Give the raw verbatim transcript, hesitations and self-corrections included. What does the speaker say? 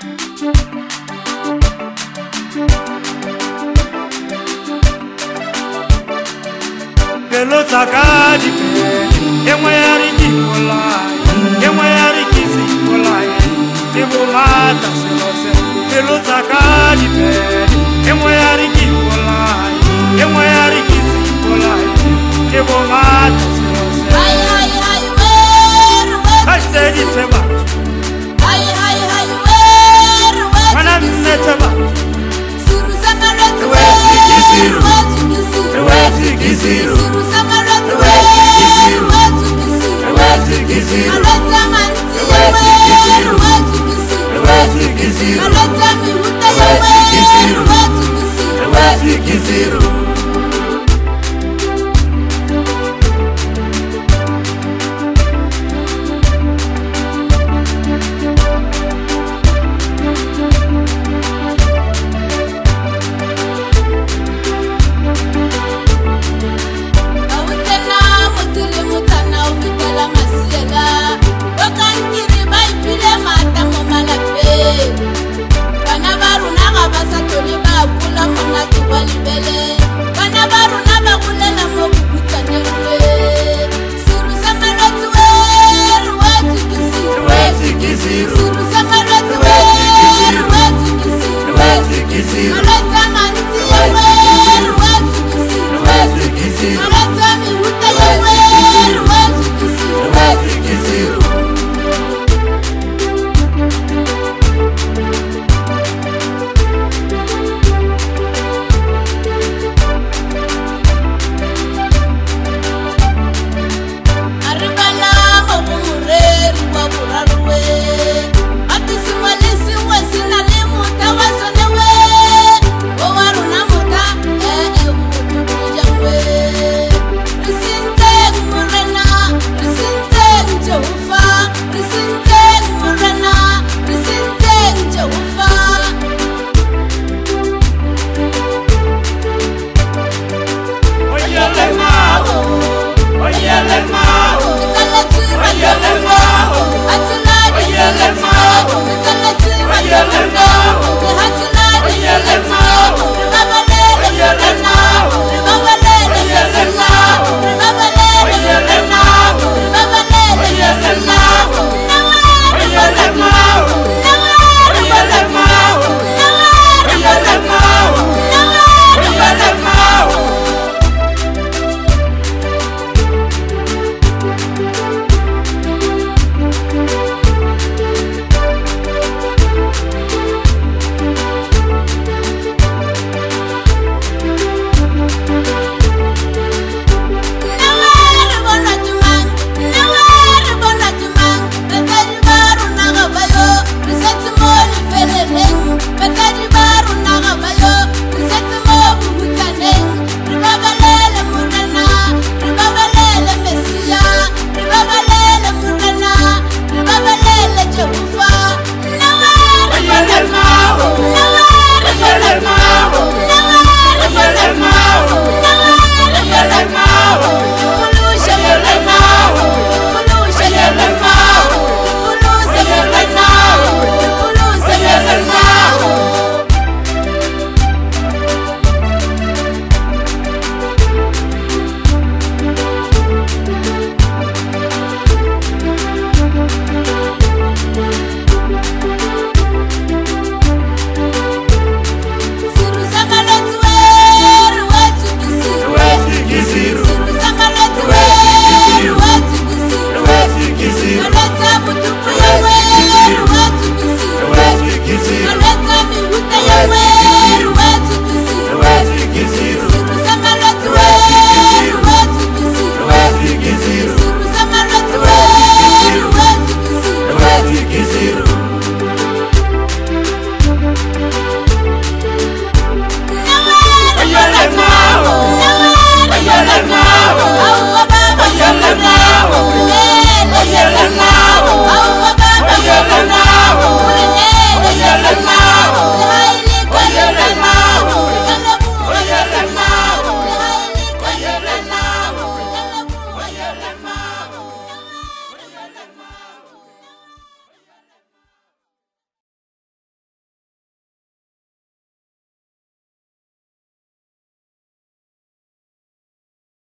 Pelo takadi pe, emwe yariki polai, emwe yariki si polai, ebo mata selose. Pelo takadi pe, emwe yariki polai, emwe yariki si polai, ebo mata selose. Hai hai hai wer wer. Hashtag iteba. Hai hai hai wer wer. Mana neteba. Suru samarat wer sikisiru. Wer sikisiru. Suru samarat wer sikisiru. Wer sikisiru. Arata manzi wer sikisiru.